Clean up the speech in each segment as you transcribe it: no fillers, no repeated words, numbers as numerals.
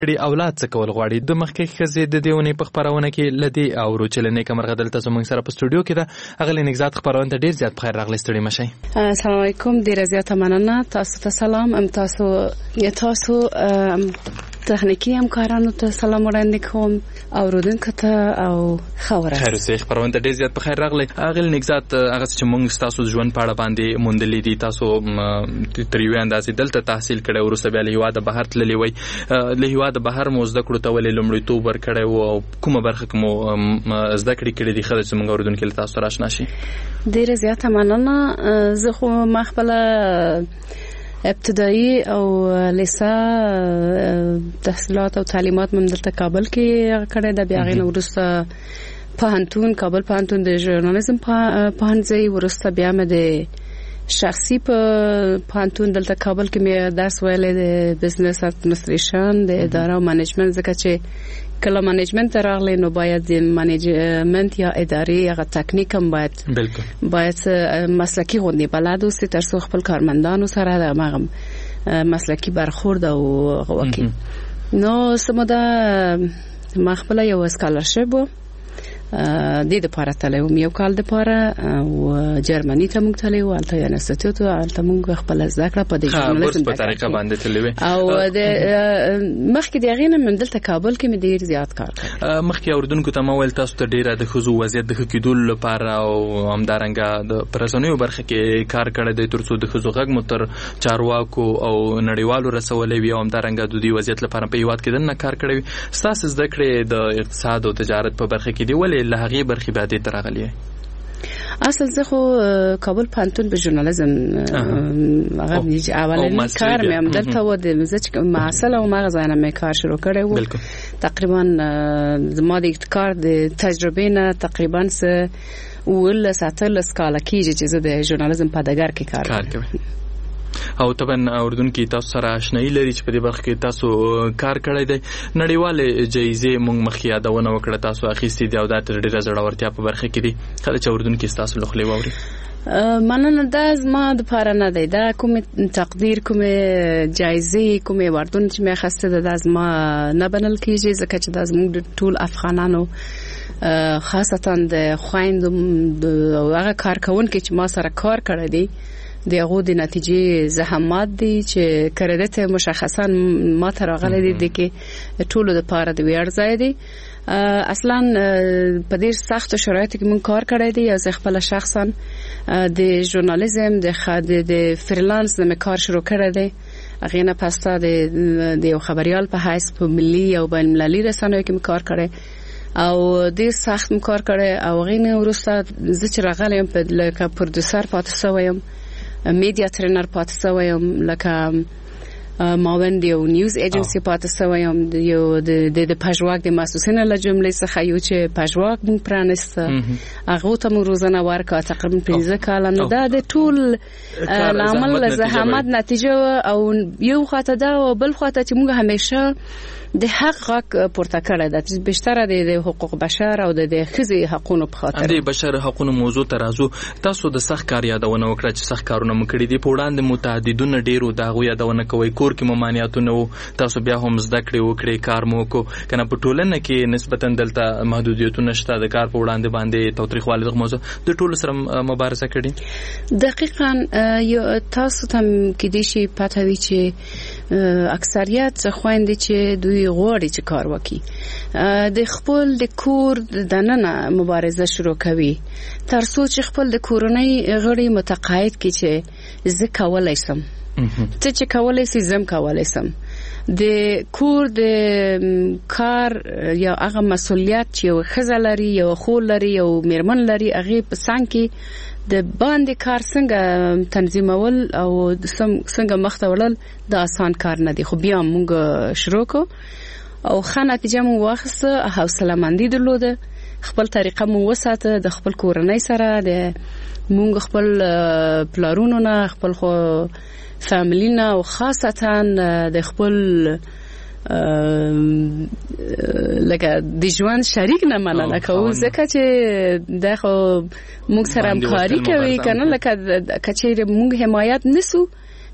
اولاد څه کول غواړي. د مخکې ښځې د دې ونې په خپرونه کې له دې اورو چې له نیکه مرغه دلته زموږ سره په سټوډیو کې ده. هغه نګزات خپرونه ته ډېر زیات بخیر راغلی، ستړي مه شئ. السلام علیکم، ډېره زیاته مننه. تاسو ته سلام. تاسو تخنیکی همکارانو ته سلام وړاندې کوم، اوریدونکو ته او خبره خیر اوسئ. خپرونه ته ډېر زیات بخیر راغلی. هغه نګزات هغه چې موږ ستاسو ژوند په اړه باندې موندلې دي، تاسو تر یوې اندازې دلته تحصیل کړی، وروسته بیا له هېواده بهر تللي وئ. له هېواده بهر مو زده کړو ته ولې لومړیتوب ورکړی و او کومه برخه کې مو زده کړې کړې دي ښه ده چې زموږ اورېدونکي له تاسو سره اشنا شي؟ ډېره زیاته مننه. زه خو ما خپله ابتدایي او لیسه تحصیلات او تعلیمات مې دلته کابل کې کړې ده. بیا هغې نه وروسته پوهنتون، کابل پوهنتون د ژورنالیزم پوهنځی، وروسته بیا مې د شخصي پوهنتون دلته کابل کې مې درس ویلی د بزنس اډمنستریشن د اداره او منیجمنت، ځکه چې کله منیجمنت ته راغلی نو باید د منیجمنت یا ادارې هغه تکنیک هم باید مسلکي غوندې بلد اوسي تر څو خپل کارمندانو سره د هغه مسلکي برخورد او وکړي. نو سموده ما خپل یو اسکالرشپ د لپاره تللی وم، یو کال لپاره او جرمني ته موږ تللی وو. هلته انسټیټیوټ و، هلته موږ خپل زده کړه په دې ژورنالیزم په طریقه باندې تللی وې. او د مخکې د هغې نه مې دلته کابل کې مې ډېر زیات کار کړی. مخکې اورېدونکو ته ما ویل تاسو ته ډېره د ښځو وضعیت د ښه کېدلو لپاره او همدارنګه د په رسنیو برخه کې کار کړی دی تر څو د ښځو غږ مو تر چارواکو او نړیوالو رسولی وي او همدارنګه د دې وضعیت لپاره په هېواد کې دننه کار کړی وي. ستاسو زده کړې د اقتصاد او تجارت په برخه کې دي، ولې له هغې برخې به دې ته راغلي؟ اصل زه خو کابل پوهنتون په ژورنالیزم هغه اولنی کار مې هم دلته و، د زه چې محصل او هغه ځای نه مې کار شروع کړی و. تقریبا زما د کار د تجربې نه تقریبا 17 کاله کېږي چې زه د ژورنالیزم په ډګر کې کار کوم. او طبعا اردوونکي تاسو سره آشنایی لري چې په دې برخه کې تاسو کار کړی دی. نړیواله جایزې موږ مخکې یادونه وکړه تاسو اخیستې دي او دا تر ډېره زړورتیا په برخه کې دي. کله چې اردوونکي تاسو له خولې واوري مننه، دا زما دپاره نه دی، دا کومې تقدیر کومې جایزې کومې وردون چې مې اخیستی ده دا زما نه بلل کېږي، ځکه چې دا زموږ د ټول افغانانو خاصتا د خویندو او هغه کارکوونکي چې ما سره کار کړی دی د هغو د نتیجې زحمات دي چې کریډټ مشخصا ما ته راغلی دی د کې ټولو دپاره د ویاړ ځای دی. اصلا په ډېر سختو شرایطو کې مونږ کار کړی دی. زه خپله شخصا د ژورنالیزم د فریلانس نه مې کار شروع کړی دی. هغې نه پسته د یو خبریال په حیث په ملي او بین المللي رسنیو کې مې کار کړی او ډېر سخت مې کار کړی. او هغې نه وروسته زه چې راغلی یم لکه پروډوسر پاتې شوی یم، میډیا ترینر پاتې شوی یم، لکه معاون د یو نیوز ایجنسي پاتې شوی یم، یو د پژواک د محصوصینو له جملې څخه یو چې پژواک مونږ پرانسته هغو ته مو روزنه ورکړه تقریبا 15 کاله. نو دا د ټول لامل زحمت نتیجه او یو خواته دا او بل خواته چې مونږ همیشه د حق غږ پورته کړی ده، بیشتره د حقوق بشر او د ښځې حقونو په خاطر. د بشر حقونو موضوع ته راځو. تاسو د سخت کار یادونه وکړه چې سخت کارونه مو کړي دي، په وړاندې متعددونه ډېرو د هغو یادونه کوئ. کور کې ممانعتونه وو، تاسو بیا هم زده کړې وکړې، کار مو وکړو، که نه په ټولنه کې نسبتا دلته محدودیتونه شته د کار په وړاندې باندې تاوتریخوالی دغه موضوع د ټولو سره مبارزه کړې؟ دقیقاً تاسو ته کېدای شي پته وي چې اکثریت خویندې چې دوی غواړي چې کار وکړي د خپل د کور دننه مبارزه شروع کوي تر څو چې خپل د کورنۍ غړي متقاعد کړي چې زه کولای شم، ته چې کولای شي زم کولای شم. د کور د کار یا هغه مسؤلیت چې یو ښځه لري، یو خور لري، یو میرمن لري، هغې په څنګ کې د باندې کار څنګه تنظیمول او څنګه مخته وړل د آسان کار نه دی. خو بیا موږ شروع کو او ښه نتیجه مو واخیسته، حوصله مندي درلوده، خپل طریقه مو وساته د خپل کورنۍ سره، د موږ خپل پلارونو نه، خپل فامیلی نه او خاصتا د خپل لکه د ژوند شریک نه مننه کوو، ځکه چې دا خو موږ سره همکاري کوي کنه، لکه کچېرې موږ حمایت نسو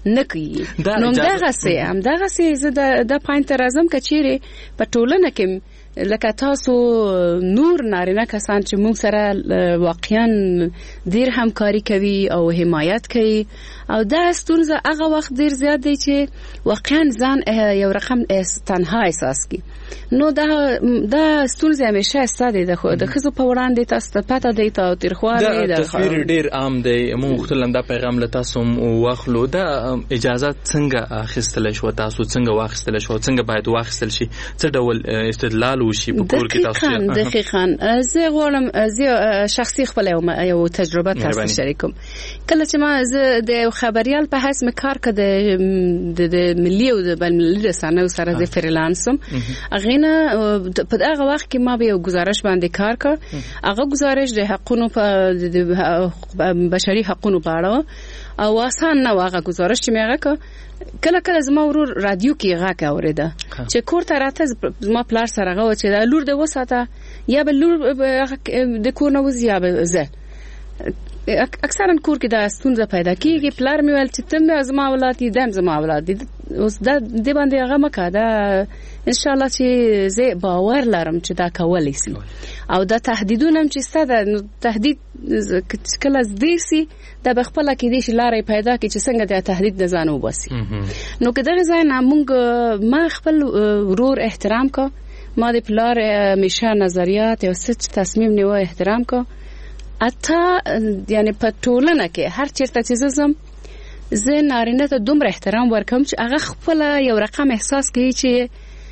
نه کوي. نو همدغسې زه د پاینټ ته راځم که چیرې په ټولنه کې لکه تاسو نور نارینه کسان چې موږ سره واقعا ډیر همکاري کوي او حمایت کوي او دا ستونزه هغه وخت ډیر زیات دی چې واقعا ځان یو رقم تنها احساس کی. نو دا ستونزه همیشه ستاده د ښځو په وړاندې تاسو ته پته دی ته تریخوالی دا تصویر ډیر عام دی. موږ غوښتل دا پیغام له تاسو واخلو. دا اجازه څنګه اخیستل شو؟ تاسو څنګه واخیستل شو؟ څنګه باید واخیستل شي؟ څه ډول استدلال وشي په کور کې تاسو؟ دقیقاً زه غواړم زه شخصي خپل یو تجربه تاسو شریکم. کله چې ما زه د خبريال په حیث کار کړم د ملي او د بین‌المللي رسنیو سره د فریلانسم اغینا په هغه وخت کې ما به یو گزارش باندې کار کړ. هغه گزارش د حقوقو په بشري حقوقو په اړه او آسان نه هغه گزارش چې مې هغه کله کله زما ورور رادیو کې غږ اوریده چې کور ته راته زما پلار سره هغه چې دا لور د وساته یا به لور د کور نه وځي یا به زه اکثرا کور کې دا ستونزه پیدا کیږي. پلار مې ویل چې تم زما اولاد دي دم زما اولاد دي اوس دا د باندې هغه مکه دا ان شاء الله چې زه باور لرم چې دا کولای شي او دا تهدیدونه چې ستاسو تهدید کله زده سي دا بخپله کې دي چې لارې پیدا کړي چې څنګه دا تهدید د ځان وباسي. نو که دغه ځای نه موږ ما خپل ورور احترام کا ما د پلار همیشه نظریات او ست تصمیم نیو احترام کا اته یعنی په ټولنه کې هر چیرته چې زم زه نارینه ته دومره احترام ورکوم چې هغه خپل یو رقم احساس کوي چې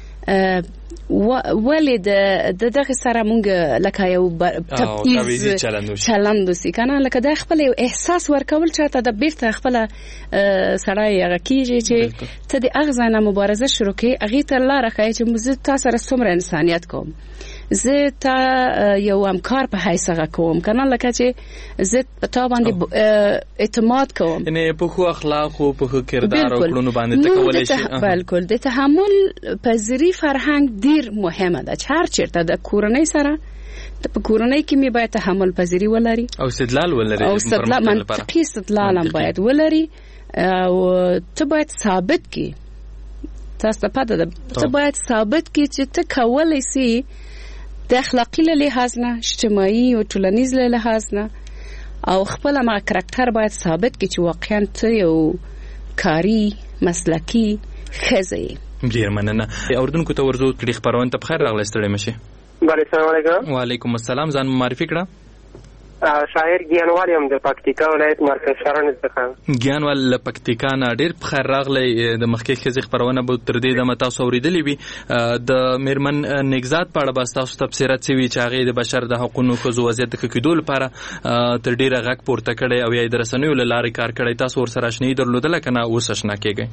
ولې د دغه سره مونږ لکه یو تبعیض چلند وسی کنه لکه د خپل یو احساس ورکول چې ته د بیرته خپل سړی هغه کیږي چې ته د اغزانه مبارزه شروع کړي هغه ته لاره کوي چې موږ تاسو سره څومره انسانيت کوم زه تا یو همکار په حیث هغه کوم کنه لکه چې زه تا باندې اعتماد کوم یعنی په خو اخلاق او په کردار او کړنو باندې تکول شي. بالکل د تحمل پذیری فرهنګ ډیر مهمه ده چې هر چیرته د کورنۍ سره په کورنۍ کې می باید تحمل پذیری ولري او استدلال ولري او استدلال منطقي استدلال هم باید ولري او ته باید ثابت کی تاسو پته ده ته باید ثابت کی چې ته کولای شي د اخلاقی له لحاظ نه اجتماعي او ټولنیز له لحاظ نه او خپل ما کاراکټر باید ثابت کی چې واقعا ته یو کاری مسلکی خزه. ډیر مننه. اوردونکو ته ورزو کړي خبرونه ته بخیر راغلی ستړي مشه. السلام علیکم. وعلیکم السلام. ځان معرفي کړه. شاعر ګیانوال یم د پکتیکا ولایت مرکز شهرن څخه. ګیانوال پکتیکا نه ډیر بخیر راغلی. د مخکې خزي خبرونه به تر دې د متا سوریدلې وي د میرمن نگزاد په اړه بس تاسو تفسیرات سوي چې هغه د بشر د حقوقو خو وضعیت کې کېدول لپاره تر ډیره غږ پورته کړي او یې درسنوي لارې کار کړي. تاسو ور سره شنې درلودل کنه اوس شنه کېږي.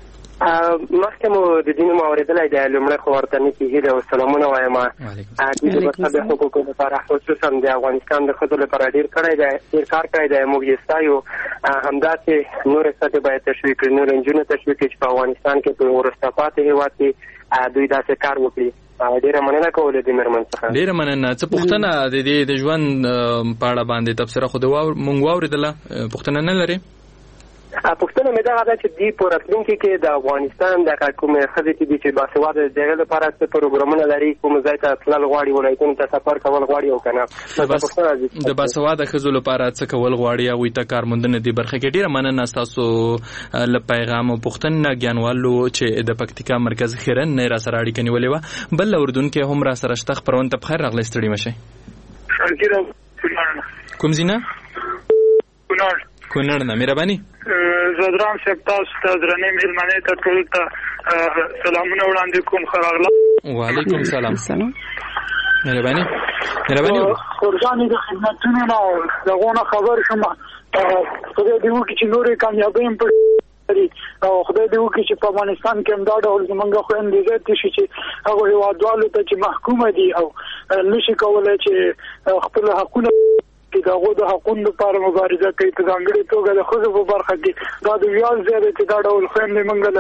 مخکې مو د دین موریدلای د لومړی خو ورته نه کېږي او سلامونه وایم. د بشر حقوقو لپاره خصوصا د افغانستان د ښځو لپاره ډیر کار کړی دی. موږ یې ستایو. همداسې نورې ښځې باید تشویق کړي نورې نجونې تشویق کړي چې په افغانستان کې په وروسته پاتې هېواد کې دوی داسې کار وکړي. ډیره مننه کوله د میرمن څخه. ډیره مننه. څه پوښتنه د ژوند په اړه باندې تبصره خو مونږ واورېدله پوښتنه نه لري؟ پوښتنه مې دا ده چې دی په راتلونکي کې د افغانستان د کومې ښځې چې باسواده د هغې لپاره څه پروګرامونه لري کوم ځای ته تلل غواړي ولایتونو ته سفر کول غواړي او که نه د باسواده ښځو لپاره څه کول غواړي هغوی ته کارموندنه دې برخه کې. ډېره مننه ستاسو له پیغام او پوښتنه ګیانوالو چې د پکتیکا مرکز خیرن نه را سره اړیکه نیولې وه. بل اردن کې هم را سره شته خپرونه ته بخیر راغلی ستړي مشئ. کوم ځای نه؟ کونړ نه. مهرباني. زدران صاحب تاسو ته درنې مهرباني ته ټول ته سلامونه وړاندې کوم. خراغله. وعلیکم السلام. مهرباني. قرباني د خدمتونو نه دغه خبر شوم. خدای دې وکړي چې نورې کامیابی هم او خدای دې وکړي چې په افغانستان کې هم دا ډول زمونږ خویندې زیاتې شي چې هغو هېوادوالو ته چې محکومه دي او نشي کولی چې خپل حقونه د هغو د حقونو لپاره مبارزه کوي. په ځانګړې توګه د ښځو په برخه کې دا د ویاړ ځای دی چې دا ډول خویندې موږ لرو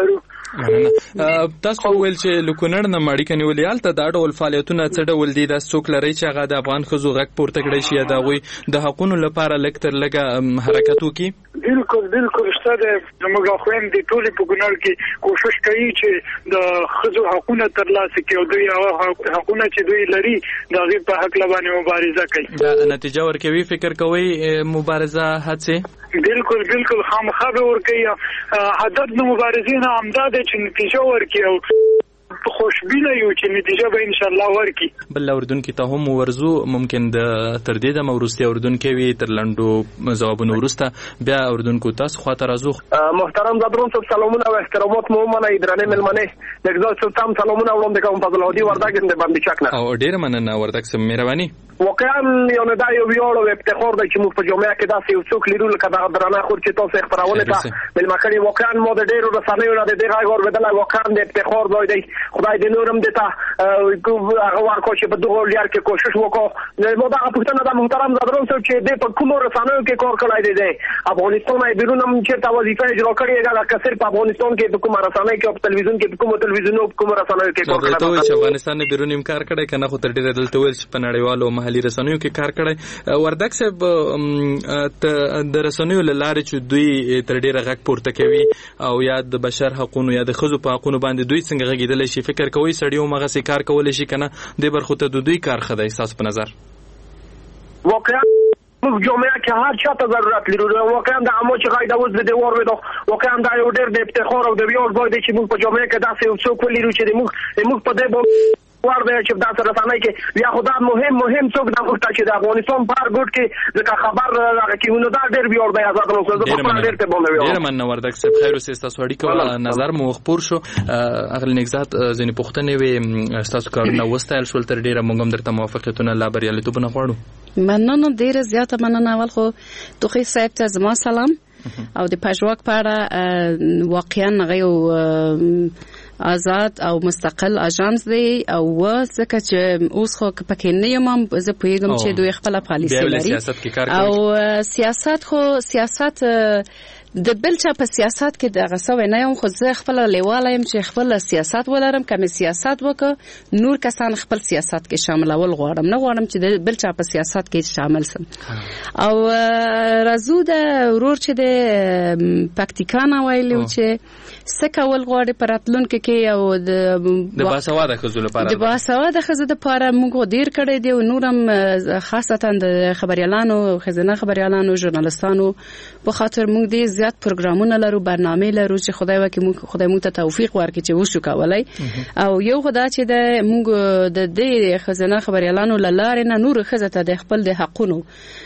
تاسو ویل چې لکونړ نه ماړی کني ولیال ته دا ډول فعالیتونه څه ډول دي د څوک لري چې هغه د افغان خزو غږ پورته کړی شي دا غوي د حقونو لپاره لکتر لګه حرکت وکي. بالکل ستاسو زموږ خويندې ټول په ګنار کې کوشش کوي چې د خزو حقونه ترلاسه کړي او دوی حقونه چې دوی لري د غي په حق لبانه مبارزه کوي. دا نتیجه ورکوي فکر کوي مبارزه هڅه بالکل خامخا به ورکوي. هدف د مبارزین همدا دی چې نتیجه ورکړي او خوشبینه یو چې نتیجه به ان شاء الله ورکړي. بل اردن کې ته هم ورزو ممکن د تر دې د مورستي اردن کې وي تر لندو جوابونه ورسته بیا اردن کو تاسو خاطر ازو. محترم زادرون صاحب سلامونه و احترامات مو منه درنه ملمنه دغه سلطان سلامونه وړاندې کوم فضل هدي وردګ د باندې چکنه او ډیر مننه وردګ سم مهرباني. واقعا یو نه دا یو ویاړ او افتخار دی چې موږ په جامعه کې داسې یو څوک لرو لکه دا درنه خور چې تاسو خبرونه ته ملمکړي. واقعا مو د ډیرو رسنیو نه د دغه اوردل واقعا د افتخار ځای دی. خدای دې نورم دته هغه ورکو چې په دغه لار کې کوشش وکړو. نو دا پښتنه د محترم زادرون صاحب چې د په کومو رسنیو کې کار کړی دی افغانستان یې بیرون هم چې وظیفه اجرا کړې هغه کثیر په افغانستان کې په کومه رسنۍ کې په تلویزیون کې په کومو تلویزیونو په کومو رسنیو کې کار کړی دی. افغانستان یې بیرون هم کار کړی کنه خو تر ډیره دلته ویل چې په نړیوالو محلي رسنیو کې کار کړی. وردګ صاحب د رسنیو لاره چې دوی تر ډیره غږ پورته کوي او یا د بشر حقوقو یا د خزو په حقوقو باندې دوی څنګه غږیدل شي فکر کوي سړیو مغه سي کار کول شي کنه د برخه ته دوی کار خدای احساس په نظر. واقعا موږ جامعه کې هر چا ته ضرورت لرو. واقعا د عامو چې غاړه وز د دیوار ودا واقعا دا یو ډېر د افتخار او د ویاړ ځای دی چې موږ په جامعه کې داسې یو څوک ولرو چې موږ په دې ورده چې دا سره رسنۍ کې یا خدای مهم څوک د وخت چې د افغانستان پر ګډ کې د خبر راکېونه دا ډېر ویاړ دی. آزاد نو زه په ډېر ته باندې ویاړ. ډېر مننه وردګ صاحب خیر اوسه تاسو اړیکه نظر مو خبر شو اغل نگزات ځنې پښتنې وي تاسو کارونه وستایل شول تر ډیره موږ هم درته موافقتونه لا بریالیتوبونه غواړو. مننه ډیره زیاته مننه. اول خو توخی صاحب ته زما سلام او د پژواک په اړه واقعا غيو آزاد او مستقل اژانس دی او ځکه چې اوس خو پکې نه یم زه پوهیږم چې دوی خپل پالیسي لري او سیاست د بل چا په سیاست کې د غسوي نه یم خو زه خپل لیواله يم چې خپل سیاست ولرم کوم سیاست وکړ نور کسان خپل سیاست کې شامل اول غواړم نه غواړم چې د بل چا په سیاست کې شامل سم. او رازو د ورور چې د پکتیکانا ویلو چې سکول غواړي پراتلونکو کې او د باسواده خزو لپاره د باسواده خزو لپاره موږ ډیر کړی دی او نورم خاصتا د خبريالانو خزانه خبريالانو ژورنالستانو په خاطر موږ دې زیات پروګرامونه لرو برنامه لرو چې خدای موږ ته توفیق ورکړي چې وشو کولای او یو خدای چې د موږ د دې خزانه خبريالانو لاره نه نور خزه ته د خپل د حقونو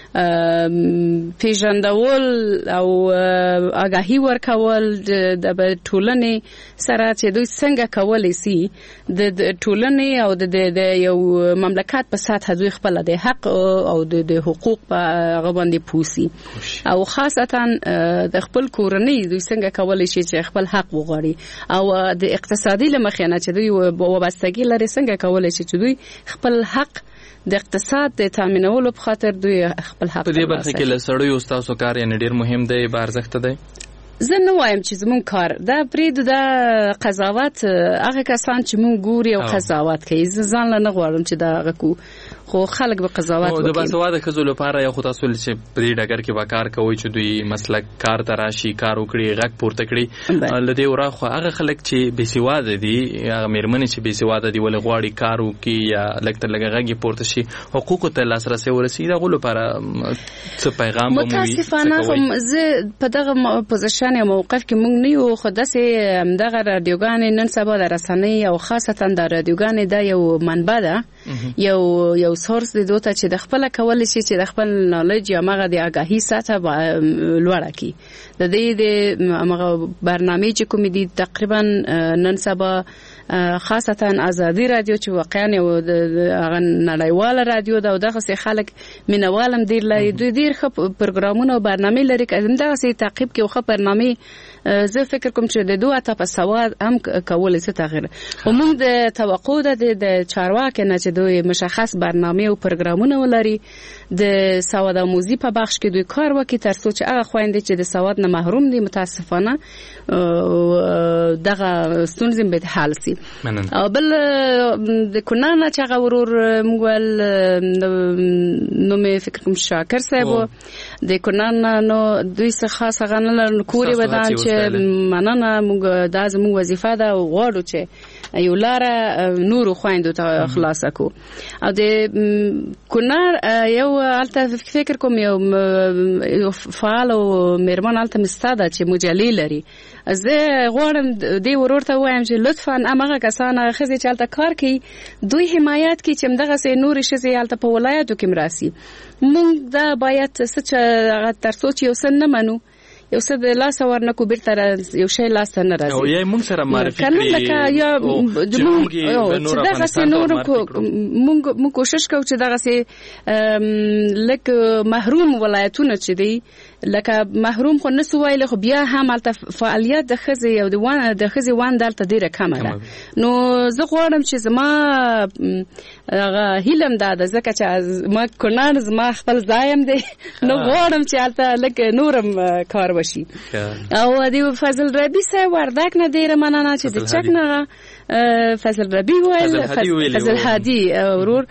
پیژندول او آگاهی ورکول د ټولنې سره چې دوی څنګه کولای شي د ټولنې او د یو مملکت په سطح دوی خپل د حق او د حقوق په هغه باندې پوسی او خاصتا د خپل کورنۍ دوی څنګه کولای شي چې خپل حق وغواړي او د اقتصادي لمخې نه چې دوی وابستګي لري څنګه کولای شي چې دوی خپل حق د اقتصاد د تامینولو په خاطر دوی خپل حق په دې برخه کې له سړیو تاسو کار یې ډیر مهم دی بارزښت دی. زه نه وایم چې زمون کار دا پریدو د قضاوت هغه کسان چې مون ګوري او قضاوت کوي ځان نه غواړم چې دا غکو خو خلک به قضاوت وکړي. د باسواده خزو لپاره یو خو تاسو چې په دې ډګر کې وکړ کوي چې دوی مسلک کار تراشي کار وکړي غږ پورته کړي لدی ورا خو هغه خلک چې بېسواده دي هغه مېرمنې چې بېسواده دي ولې غواړي کار وکړي یا لکه غږ پورته شي حقوق ته لاسرسي ورسي دا غو لپاره څه پیغام مو متاسفانه هم زه په دغه پوزیشن یا موقف کې مونږ نه یو خو داسې دغه رادیوګانې نن سبا د رسنۍ او خاصتا د رادیوګانې دا یو منبع ده یو سورس دی دوته چې د خپل کول شي چې د خپل نالج یا مغه د آگاهی سطح لوړه کی د دې د مغه برنامه چې کوم دي تقریبا نن سبا خاصتا ازادي رادیو چې واقعا یو نړیواله رادیو ده او دغه سي خلک مینوالم ډیر لري دوی ډیر ښه پروګرامونه او برنامې لري که دغه سي تعقیب کې ښه برنامې زه فکر کوم چې د دوه ته په سواد هم کولای څه تغیر او موږ د توقع ده د چارواکي نه چې دوی مشخص برنامه او پروګرامونه ولري د سواد آموزي په بخش کې دوی کار وکړي تر څو چې هغه خويندې چې د سواد نه محروم دي متاسفانه دغه ستونزې به حل شي. او بل د کونانا چې هغه ورور موږ نو مې فکر کوم شاکر صاحب د کونانا نو دوی څخه خاصه غنل کوري ودان چې مننه موږ دا زموږ وظیفه ده او غواړو چې یو لاره نور خويندو ته خلاص کو او د کونار یو الته فکر کوم یو فعال او مېرمن الته مستاده چې مجلې لري زه غواړم دې ورور ته وایم چې لطفا امغه کسانه خزي چې الته کار کوي دوی حمایت کوي چې دغه سه نور شزي الته په ولایتو کې مراسي موږ دا باید څه تر سوچ یو سن نه منو یو څه د لاس ورنکو بیرته یو شی لاس نه راځي او یې موږ سره معرفي کړی لکه یا موږ دغه سه نور موږ کوشش کوو چې دغه سه لکه محروم ولایتونه چې دی لکه محروم خو نسو ویل خو بیا هم الته فعالیت د خزي او د خزي وان دلته ډیره کمه ده نو زه غواړم چې زما هیلم ده ځکه چې ما کونان زما خپل ځایم دی نو غواړم چې الته لکه نورم کار وشي او دی فضل ربی سه وردک نه ډیره مننه چې د چک نه فضل ربی ویل فضل هادي ورور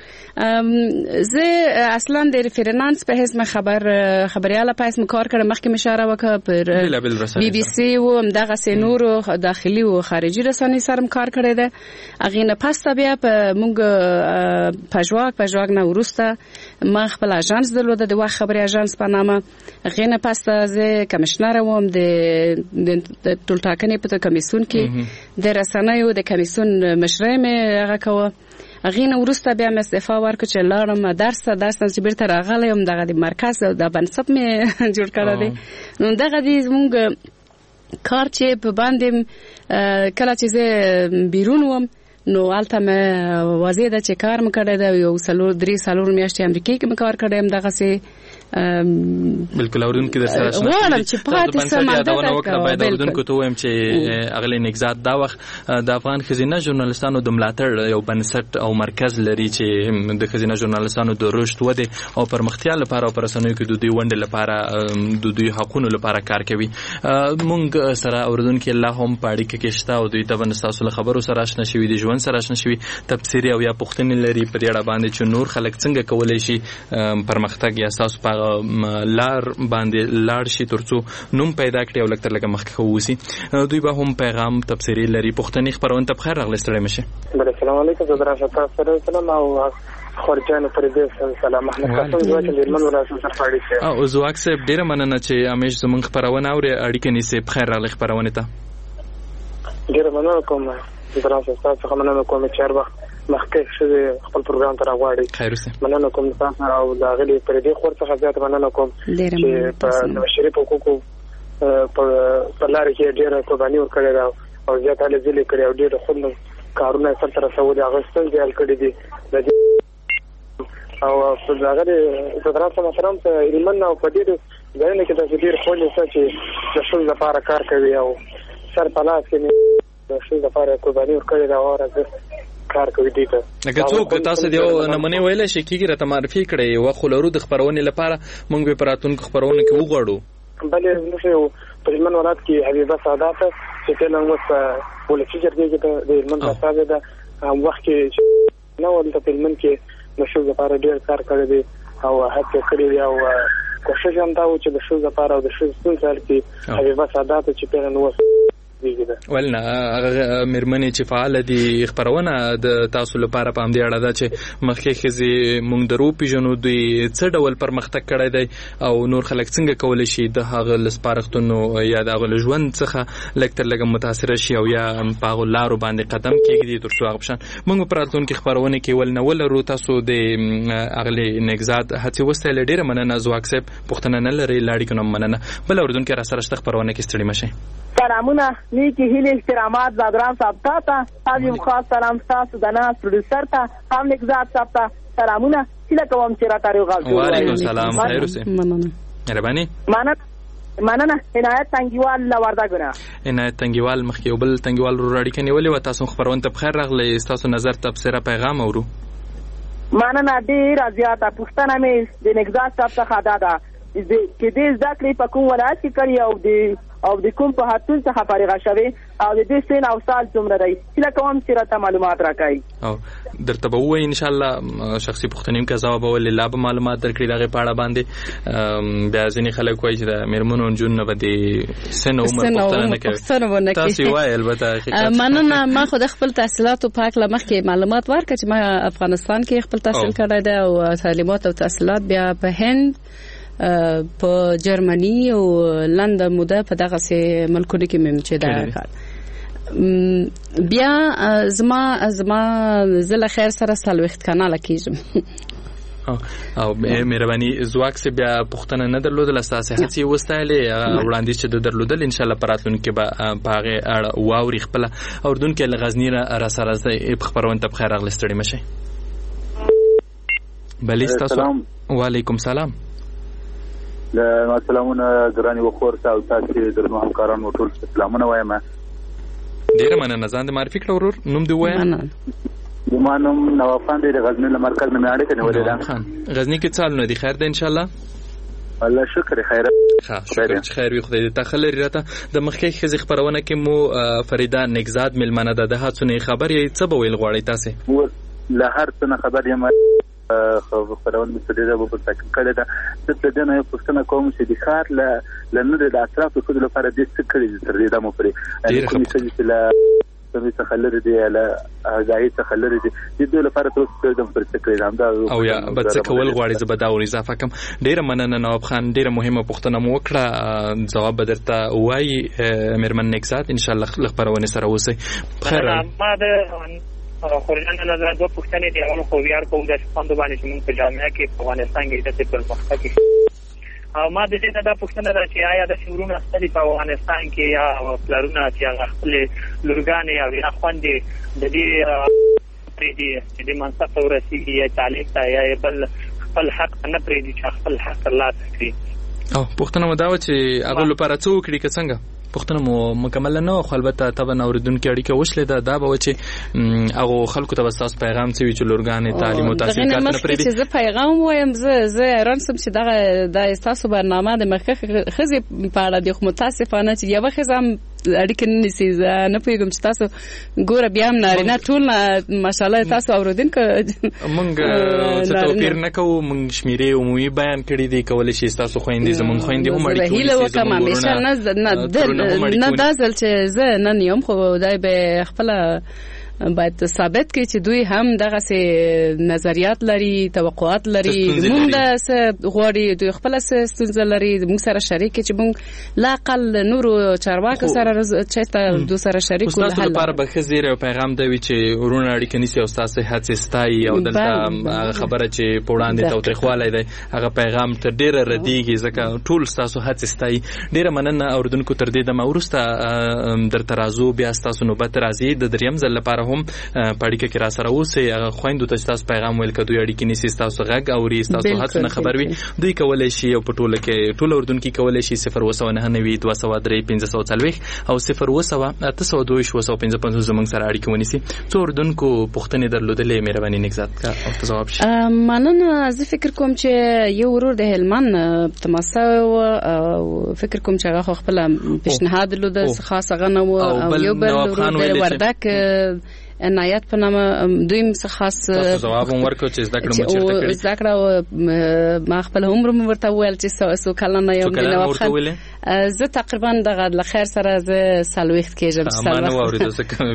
زه اصلا د ریفرنس په اسم خبرياله په اسم کار کړم مخکې مشاره وکړه پر بي بي سي او دغه سينور داخلي او خارجي رسنۍ سره کار کړی ده اغه نه پس بیا په موږ پژواک نه ورسته ما خپل اژانس درلوده د وخت خبري اژانس په نامه اغه نه پس زه کمشنر ووم د ټولټاکنې په کمیسیون کې د رسنۍ د کمیسیون مشره مې هغه کوه اغه ورسته بیا مستعفا ورکړ چې لاړم درس چې بیرته راغلم دغه د مرکز د بنسټ مې جوړ کړی دی نو دغه د موږ کار چې په باندې کله چې زه بیرون وم نو الته مې واضح ده چې کار مې کړی دی یو 3 میاشتې امریکا کې مې کار کړی دغه سي بالکل اورونکو در سره شنه غواړم چې پاتې سم یادونه وکړه باید اورونکو ته وایم چې اغلی نگزاد دا وخت د افغان خزینه ژورنالستانو د ملاتړ یو بنسټ او مرکز لري چې د خزینه ژورنالستانو د رشد وده او پرمختیا لپاره او پرسنوي کې د دوی وند لپاره د دوی حقوقو لپاره کار کوي مونږ سره اورونکو الله هم پاړی کې کېشتا او دوی ته بنستاسو خبرو سره آشنا شوي دي ژوند سره آشنا شوي تفسیری او یا پښتني لري پر اړه باندې چې نور خلک څنګه کولای شي پرمختګ یا اساس لار باندې لاړ شي ترڅو نوم پیدا کړي او لکه لکه مخکې ووسی دوی به هم پیغام تفسیری لري پښتني خبرونه ته بخیر راغلی ستړي مشه السلام علیکم زه دراشته سلام او خورجان پردیس سلام احمد قاسم زه چې لمن ولایت سره پاړی او زواک صاحب ډیره مننه چې امیش زمونږ خبرونه اوري اړیکه نیسه بخیر راغلی خبرونه ته ډیره مننه کوم دراشته څخه مننه کوم چې هر وخت مخکې چې خپل پروګرام ته راغواړي خیر اوسه مننه کوم تاسو او دا غلي پر دې خور څخه زیات مننه کوم چې په بشري حقوقو په لار کې ډېر قرباني ورکړې ده او زیات هلې ځلې کړې او ډېر خپل کارونه سره رسولي اغوستل دي کړې دي او په هغه د صدرات محترم ته ایمن او په دې ځای کې د ډېر خولي چې د شول لپاره کار کوي او سر پلاس کې د شول لپاره قرباني ورکړې ده او راځي کار کوي دي ته لکه څوک تاسو دی نمونه ویل شي کیږي راته معرفي کړي او خلورو د خبرونه لپاره مونږ به پراتونکو خبرونه کې وغواړو بلې نو په هلمند ولایت کې حبیبه سعادت چې کله موږ ولسی جرګې کې د هلمند سعادت ده هم وخت کې نو ولته په هلمند کې نشو لپاره ډېر کار کړی دی او هڅه کړې دی او کوشش هم دا و چې د شو لپاره او د شو څنګه کې حبیبه سعادت چې په نو ولنه مېرمنې چې فعال دي خبرونه د تاسو لپاره په همدې اړه ده چې مخکې خزي مونږ درو پیژنو دوی څه ډول پرمختګ کړی دی او نور خلک څنګه کولای شي د هغه لسپارښتنو یا د هغه ژوند څخه لکه لږ متاثر شي او یا په هغه لارو باندې قدم کېږدي ترڅو هغه شان مونږ په راتلونکي خبرونه کې ولنه ولرو تاسو د اغلی نگزاد هڅه وستل ډیره مننه زواک صاحب پښتنه نه لري لاړې کوم مننه بل اوردونکو را سره شته خبرونه کې ستړي مشه سلامونه نیکی هیله احترامات زادران صاحب تا هم خاص سلام تاسو د ناس پروډوسر ته هم نگزاد صاحب ته سلامونه هیله کوم چې را تاریو غاړه. وعلیکم السلام خیر اوسه. مهرباني. مننه. عنایت تنګیوال له وردګونه. عنایت تنګیوال مخکې یو بل تنګیوال اړیکه نیولې و، تاسو خبرونه ته بخیر راغلی، تاسو نظر تبصره پیغام اورو. مننه ډیر زیاته پښتنه مې د نگزاد صاحب څخه دادا چې دې زده کړې په کوم ولایت کې کړي او د کوم په هاتون څخه فارغه شوی او د دې سن او سال څومره دی چې کوم چې راته معلومات راکړي. او درته به وایي ان شاء الله شخصي پوښتنې کې ځواب ولې لا به معلومات درکړي دغه په اړه باندې. بیا ځینې خلک وایي چې د میرمنو جون به د سن عمر پوښتنه نه کوي. تاسو وایي البته مننه. ما خو د خپل تحصیلاتو په اړه مخکې معلومات ورکړ چې ما افغانستان کې خپل تحصیل کړی دی او تعلیمات او تحصیلات بیا په هند په جرمني او لندن موده په دغه سه ملکونو کې مم چې دا کار بیا زما زله خیر سره سلوخت کانال کېږم. او مهرباني زواک سه بیا پښتنه نه درلودل اساسه هڅې وستایلې وړاندې چې درلودل ان شاء الله پراتلونکو به پاغه اړه واوري خپل اردن کې لغزنی را سره زه خبرونه ته بخیر راغلی ستړي مشه. بلی تاسو. وعلیکم السلام. سلامونه ګراني وخور او تاسو درنو همکارانو ټول سلامونه وایم. ډیر مننه. ځان د معرفي کړو ورور نوم دی وایم. زمانم نواف خان دی د غزنی له مرکز نه مې اړیکه نیولې ده. غزنی کې څالونه دي خیر ده ان شاء الله. الله شکر خیر. شکر چې خیر وي خدای دې تخلل راته. د مخکې خزي خبرونه کې مو فریدا نگزاد ملمنه ده د هڅونه خبر یې څه بویل غواړي تاسو؟ له هر څه خبر یم خبرونه مستدیده په تاکید کړی ده. څه دې نه پوښتنه کوم چې د خار لنه د اطرافو په لپاره د څه کړی تر دې دمو پرې کوم څه لا سمې تخلل دي له غاهي تخلل دي د دې لپاره تاسو د پر څه کړی هم دا او یا به څه کول غواړي زبدا او اضافه کوم. ډیره مننه نواب خان. ډیره مهمه پوښتنه مو وکړه جواب بدرته وای میرمن نگزاد ان شاء الله خبرونه سره اوسئ بخیر. ما د خورجان نظر دو پښتنې دي هغه خو ویار کوم د څنګه باندې چې موږ په جامعه کې په افغانستان کې د پرمختګ کې او ما د دې دا پښتنه ده چې آیا د شورونو استادي په افغانستان کې یا پلرونه چې هغه خپل لورګانې او یا خوندې د دې پرې دي چې د منصب ورسیږي یا تعلیق ته یا بل خپل حق نه پرې دي چې خپل حق الله تکړي. او پښتنه مو دا و چې هغه لپاره څه وکړي که څنګه پښتنه مو مکمل نه خو البته طبعا اوریدونکو اړیکه وشلې دا به چې هغه خلکو ته وساس پیغام څه وی چې لورګانې تعلیم او تحصیلات نه پرې دي. زه پیغام وایم زه رانسم چې د اساسو برنامه د مخکې خزي په اړه د متاسفانه چې یو خزم اړیکه نشي نه پیغام چې تاسو ګوره بیا هم نارینه ټول ماشاءالله تاسو اوریدونکو مونږ څه توپیر نه کوو. مونږ شمیرې عمومي بیان کړی دی کولای شي تاسو خويندې زمونږ خويندې هم اړیکه نه دازل چې زه نن یم خو دای به خپل باید ثابت کړي چې دوی هم دغه سه نظریات لري توقعات لري موږ د غوړي دوی خپل ستونزې لري موږ سره شریک چې موږ لاقل نورو چارواکو سره چې دو سره شریک ول تاسو لپاره به خزیر او پیغام دی چې ورونه اړیکه نيسي او تاسو هڅه ستای او دلته خبره چې پوړاندې توترخواله دی هغه پیغام تر ډیره ردیږي ځکه ټول تاسو هڅه ستای. ډیره مننه اوردونکو تر دې د مورسته در ترازو بیا تاسو نوبت راځي د دریم ځل لپاره هم پاړیکه کې را سره اوسې هغه خويندو ته تاسو پیغام ویل کدو اړیکې نيسي تاسو غږ او ری تاسو هڅه خبر وي دوی کولای شي او په ټوله کې ټول اردن کې کولای شي 0.99203 او 0.802 زمونږ سره اړیکه ونیسي. څو اردنکو پښتنې درلودلې مهرباني نگزاد کا او جواب شي. مننه. زه فکر کوم چې یو ورور د هلمند تماسه او فکر کوم چې هغه خپل پیشنهاد لود خاصه غنه او یو بل ورور د وردک عنایت په نامه دویم څه خاص جواب ورکړ چې زده کړم چې زده کړه ما خپل عمر مې ورته ویل چې سو کلنه یو د نواب خان زه تقریبا دغه لخر سره زه سلوخت کېږم ما نه اورېدو څه کوم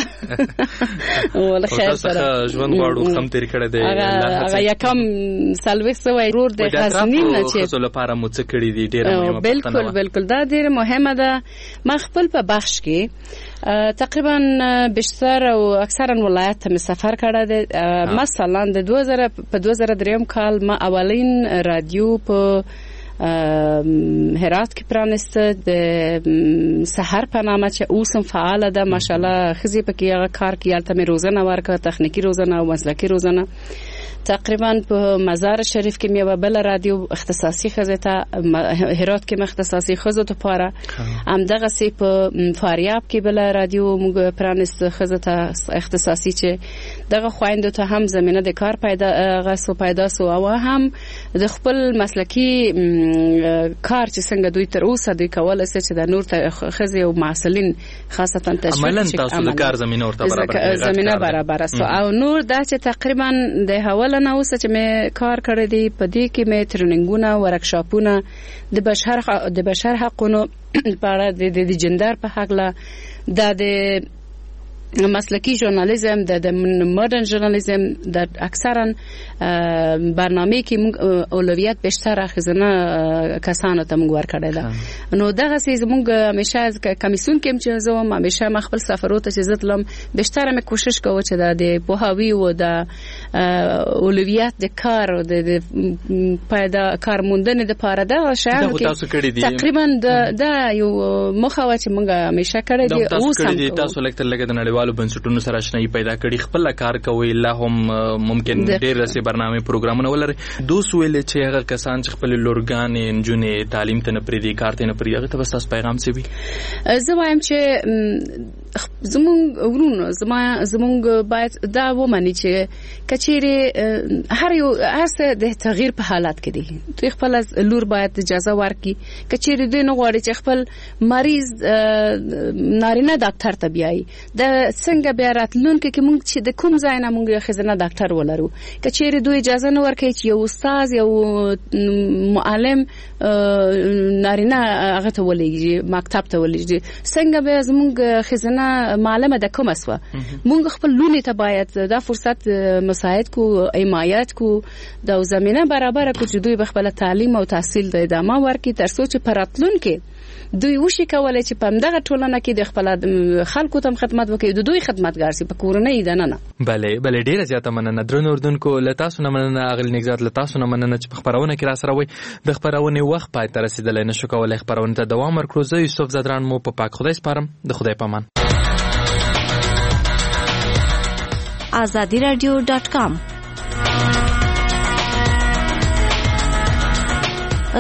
ول خیر سره ژوند غواړو کم تیر کړه دی هغه یکم سلوخت سوی رور د غزنی نه چې څه لپاره مو څه کړی دی ډیره مهمه بالکل دا ډیره مهمه ده. ما خپل په بخش کې تقریبا بیشتر او اکثرا ولایت ته سفر کړی دی. مثلا د 2003 کال ما اولین رادیو په هرات کې پرانسته د سحر په نامه چې اوس هم فعال ده ماشاءالله خزي پکې هغه کار کوي البته مې روزنه ورکړه تخنیکی روزنه او مسلکی روزنه تقریبا په مزار شریف کې مې بل رادیو اختصاصي خزه ته هرات کې اختصاصي خزه ته پاره هم دغه سي په فاریاب کې بل رادیو موږ پرانست خزه ته اختصاصي چې دغه خويندو ته هم زمينه د کار پیدا سو او هم د خپل مسلکی کار چې څنګه دوی تر اوسه دوی کولای شي چې د نور خزه او معسلین خاصتا تشویق عملاً تاسو د کار زمينه ورته زمينه برابر سو او نور دا چې تقریبا د حواله نه اوسه چې مې کار کړی دی په دې کې مې ټریننګونه ورکشاپونه د بشر حقونو په اړه د جندر په حق لا د مسلکی ژورنالیزم د مدرن ژورنالیزم د اکثرا برنامه کې موږ اولویت بیشتر خزانه کسانو ته موږ ورکړی ده نو دغه سیز موږ همیشه کمیسیون کې چې زوم همیشه مخبل سفرات چې زتلم بیشتر مې کوشش کوم چې د پوهاوی او د اولویت د کار او د پیدا کارموندنې د پاره ده شاید تقریبا د یو مخاوت چې موږ همیشه کړی دی او سم تاسو لکه د نړیوالو بنسټونو سره آشنايي پیدا کړي خپل کار کوي لا هم ممکن ډېر رسي برنامه پروګرامونه ولري دوس ویل چې هغه کسان چې خپل لورګان انجونې تعلیم ته نه پریدي کار ته نه پریږي هغه ته بس تاسو پیغام سی وي زه وایم چې زمونږ باید دا ومني چې کچېره هر یو هڅه د تغییر په حالت کې دي دوی خپل لور باید اجازه ورکړي کچېره دوی نه غواړي چې خپل مریض نارینه ډاکټر ته بیاي د څنګه بیا راتلونکي کې موږ چې د کوم ځای نه موږ خزانه ډاکټر ولرو کچېره دوی اجازه نه ورکړي چې یو استاد یو معلم نارینه هغه ته ولېږي مکتب ته ولېږي څنګه بیا زموږ خزانه معلمه د کوم اسوه موږ خپل لونی ته باید دا فرصت مساعد کو حمایت کو د زمينه برابر کو چې دوی بخپل تعلیم او تحصیل د ادامه ورکړي تر څو چې پراتلونکي دوی وشي کولای چې په دغه ټولنه کې د خپل خلکو ته خدمت وکړي د دوی خدمتګار سي په کورنۍ دننه بله ډیره زیاته مننه درنو اردوونکو لتاسو نه مننه اغل نگزات لتاسو نه مننه چې په خبرونه کې را سره وي د خبرونه وخت پای ته رسیدل نه شو کولای خبرونه ته دوام ورکړو زه یوسف زدران مو په پاک خدای سپارم د خدای پامان azadiradio.com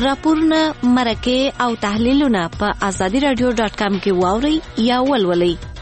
راپورونه مرکه او تحلیلونه په azadiradio.com کې واوري یا ولولئ